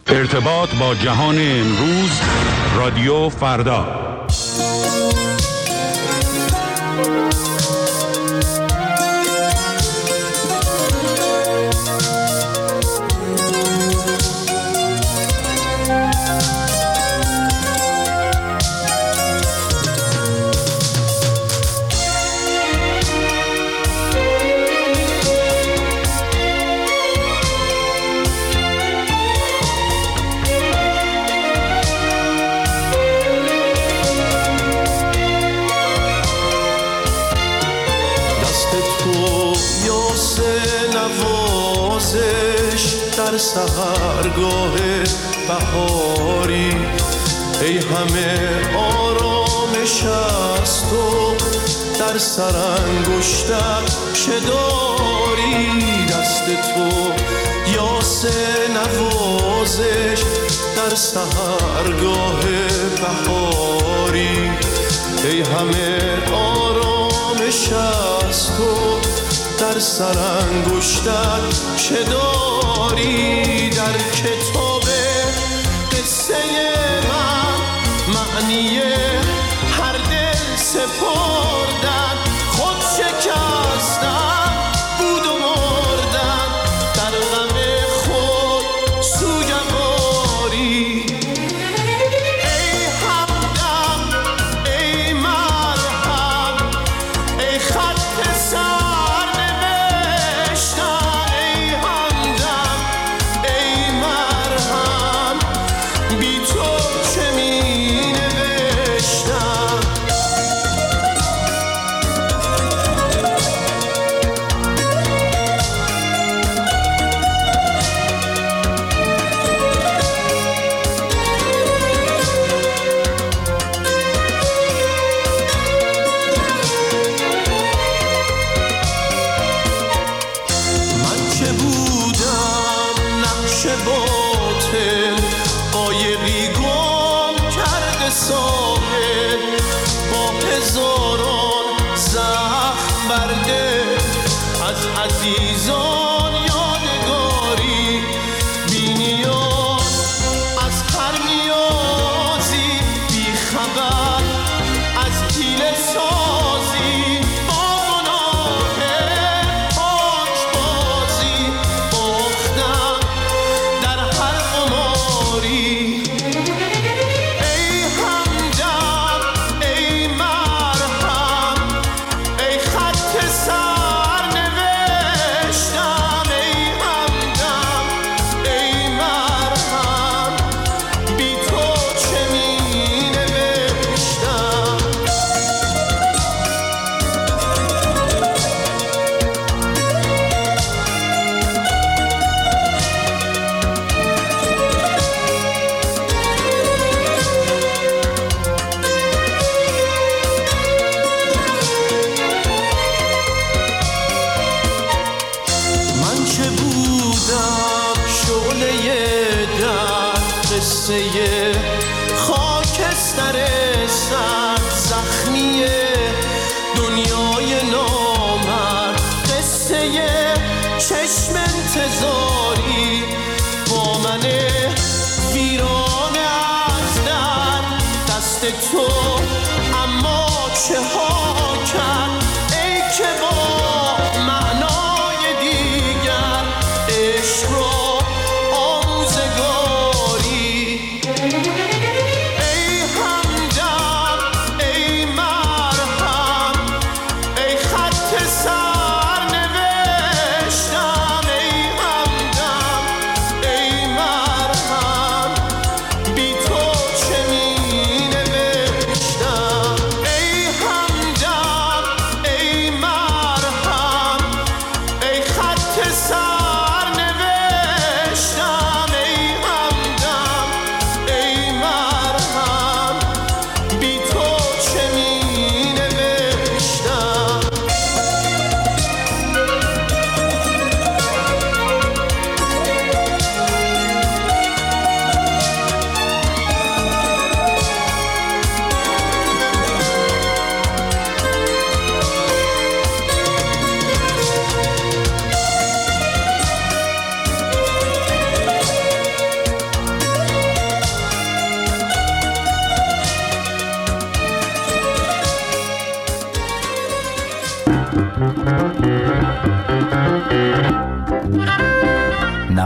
ارتباط با جهان امروز، رادیو فردا. در سحرگاه بهاری ای همه آرامش از تو، در سرانگشتت چه داری؟ دست تو یاس نوازش در سحرگاه بهاری ای همه آرامش از تو، در سرانگشتت چه داری؟ در کتاب قصه من معنی هر دل سپردن، خود شکستن بود و مردن، در غم خود سوگواری. ای همدم ای مرهم ای خط سر نوشتن، ای همدم ای مرهم بی تو چه می نوشتم. من چه بودم نقش باطل، قایقی گم کرده ساحل، با هزاران زخم برده از عزیزان یادگاری، بی نیاز از هر نیازی، بی خبر از حیله سازی، با گناه پاکبازی باختم در هر قماری. ای همدم ای مرهم ای خط سر نوشتم، ای همدم ای مرهم بی تو چه می نوشتم. من چه بودم شعله در قصه خاکستر سر زخمی دنیای نامرد، قصه چشم انتظاری با من ویران از در دست تو، اما چه ها کرد ای که با معنای دیگر عشق را آموزگاری.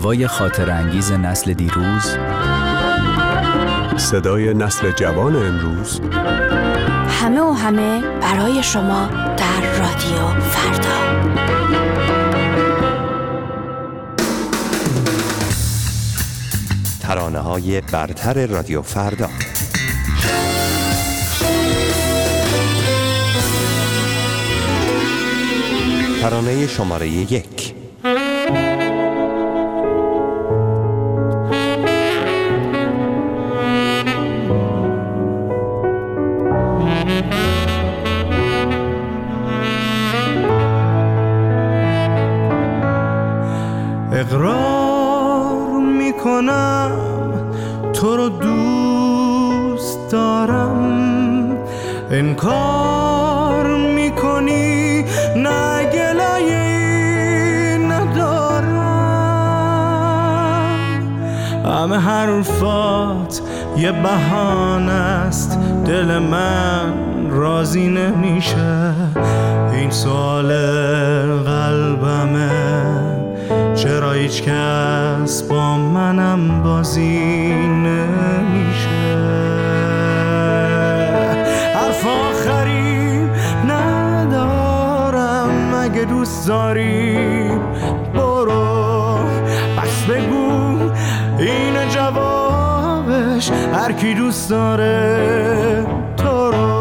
هوای خاطرانگیز نسل دیروز، صدای نسل جوان امروز، همه برای شما در رادیو فردا. ترانه‌های برتر رادیو فردا. ترانه شماره 1. اقرار میکنم تو رو دوست دارم، انکار میکنی نه گلایه ندارم. همه حرفات یه بهانه است، دل من راضی نمیشه. این سوال قلبمه، چرا هیچ کس با منم بازی نمیشه. حرف آخری ندارم، اگه دوست داری برو، بس بگو این جوابش، هر کی دوست داره تو رو.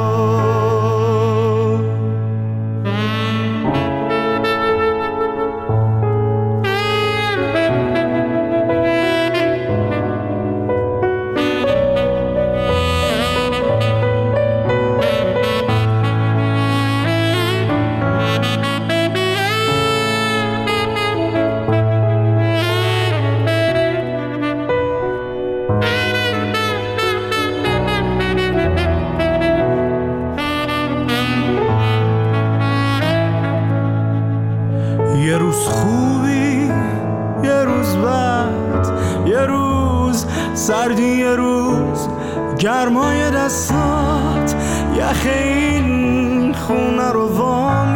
یه روز خوبی، یه روز بد، یه روز سردی، یه روز گرمای دستات یخ این خونه رو وا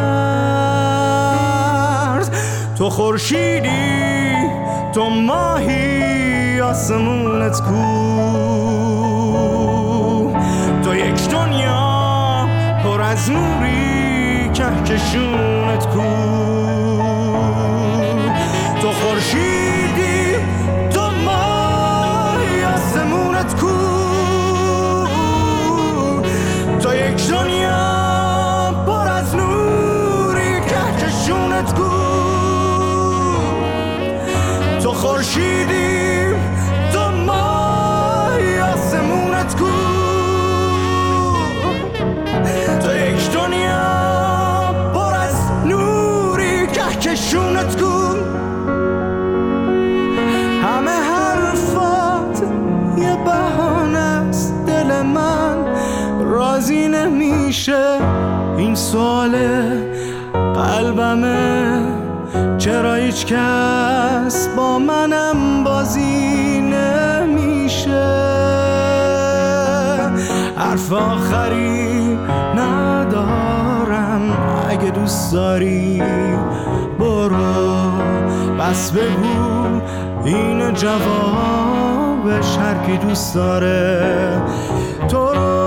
میکرد. تو خورشیدی، تو ماهی، آسمونت کو، تو یک دنیا پر از نوری، کهکشونت کو. تو خورشیدی، تو ماهی، آسمونت کو، تو یک دنیا پر از نوری، کهکشونت کو. تو خورشیدی، تو ماهی، آسمونت کو، تو یک دنیا پر از نوری، کهکشونت کو. همه حرفات یه بهانه است، دل من راضی نمیشه. این سوال قلبمه، چرا هیچ کس با منم بازی نمیشه. حرف آخری ندارم، اگه دوست داری برو، بس بگو این جوابش، هر کی دوست داره تو رو.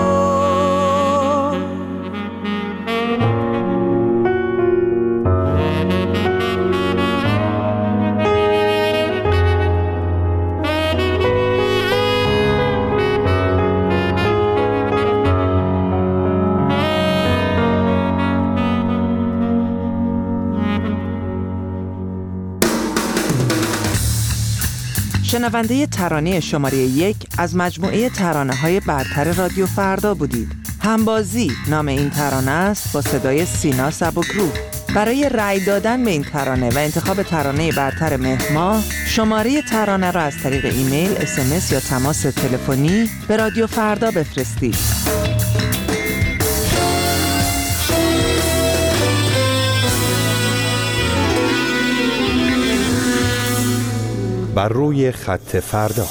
شنونده ترانه شماره 1 از مجموعه ترانه‌های برتر رادیو فردا بودید. همبازی نام این ترانه است با صدای سینا سبکرو. برای رأی دادن به این ترانه و انتخاب ترانه برتر مهر ماه، شماره ترانه را از طریق ایمیل، SMS یا تماس تلفنی به رادیو فردا بفرستید. بر روی خط فردا.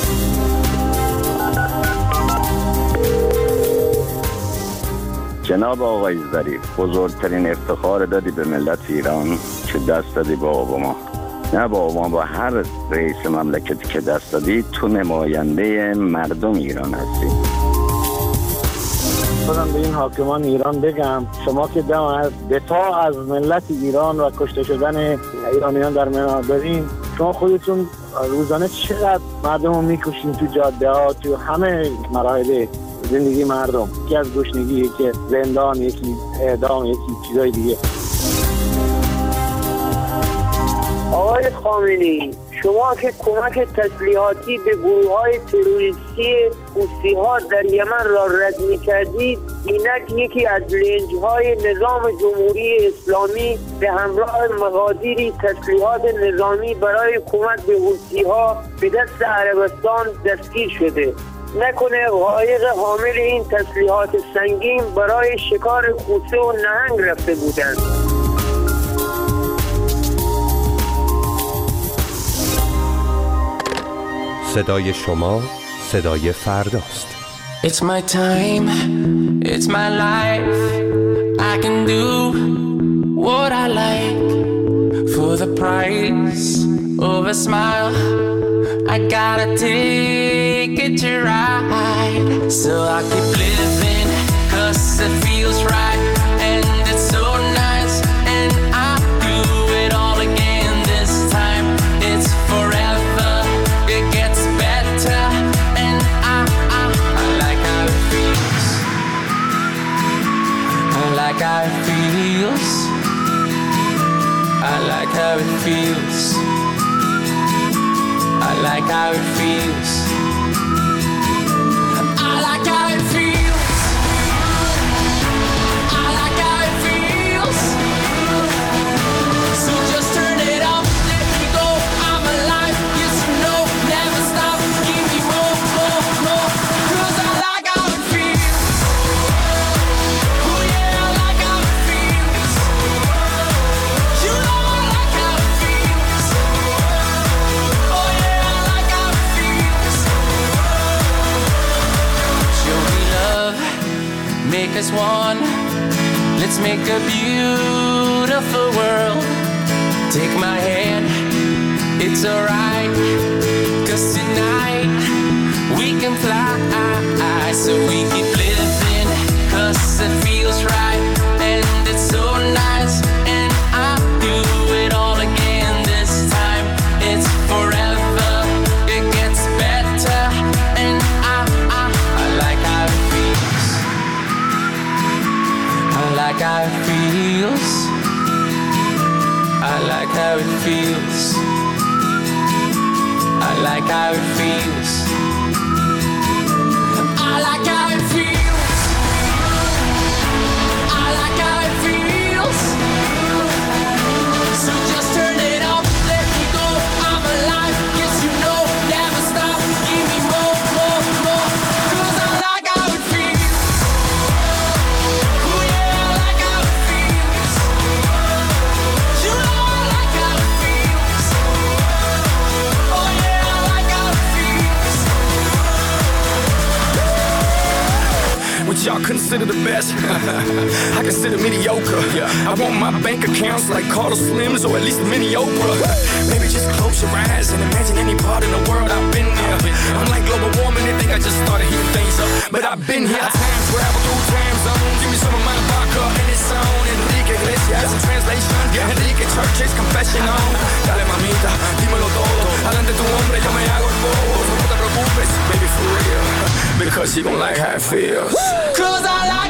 جناب آقای ظریف، بزرگترین افتخار دادی به ملت ایران که دست دادی به آب و ما. نه با ما هر رئیس مملکتی که دست دادی تو نماینده مردم ایران هستی. خودم به این حاکمان ایران بگم شما که دم از دفاع از ملت ایران و کشته شدن ایرانیان در منار دارین، شما خودتون روزانه چقدر مردم رو میکشین تو جاده ها، تو همه مراحل زندگی مردم، یکی از گشنگی، یکی زندان، یکی اعدام، یکی چیزای دیگه. آقای خامنه‌ای، شما که کمک تسلیحاتی به گروه‌های تروریستی حوثی‌ها در یمن را رد می‌کردید، اینک یکی از لنج‌های نظام جمهوری اسلامی به همراه مقادیری تسلیحات نظامی برای کمک به حوثی‌ها به دست عربستان دستگیر شده. نکنه قایق حامل این تسلیحات سنگین برای شکار کوسه و نهنگ رفته بودند. صدای شما صدای فرداست. It's my time, it's my life. I can do what I like for the price of a smile. I gotta take it to ride, so I keep living 'cause it feels right and it's so nice, and I do it all again this time. It's forever, it gets better, and I like how it feels. I like how it feels. I like how it feels. I like how it feels. I like how it feels. I like how it feels. So just turn it up, let me go. I'm alive, yes you know, never stop. Give me more, more, more. 'Cause I like how it feels. Oh yeah, I like how it feels. You know I like how it feels. Oh yeah, I like how it feels. Show me love, make us one. Let's make a beautiful world. Take my hand, it's alright. 'Cause tonight we can fly. So we keep living 'cause it feels right. And it's so nice. And I do it all again this time. It's forever, it gets better. And I like how it feels. I like how it feels. I like how it feels. I like how it feels. I like how it feels. I like how it feels. So just turn it up, let me go. I'm alive, yes you know, never stop. Give me more, more, more. 'Cause I like how it feels. Oh yeah, I like how it feels. You know I like how it feels. Oh yeah, I like how it feels. What y'all consider the best? I consider mediocre. I want my bank accounts like Carter Slims or at least a mini Oprah. Maybe just close your eyes and imagine any part in the world I've been there. Unlike global warming, they think I just started heating things up, but I've been here. I time travel through time zones. Give me some of my vodka and it's on. Enrique Iglesias in translation. Enrique Church's confession on. Dale mamita, dímelo todo. Adelante tu hombre, yo me hago el bobo. No te preocupes, baby, for real, because you gon' like how it feels. 'Cause I like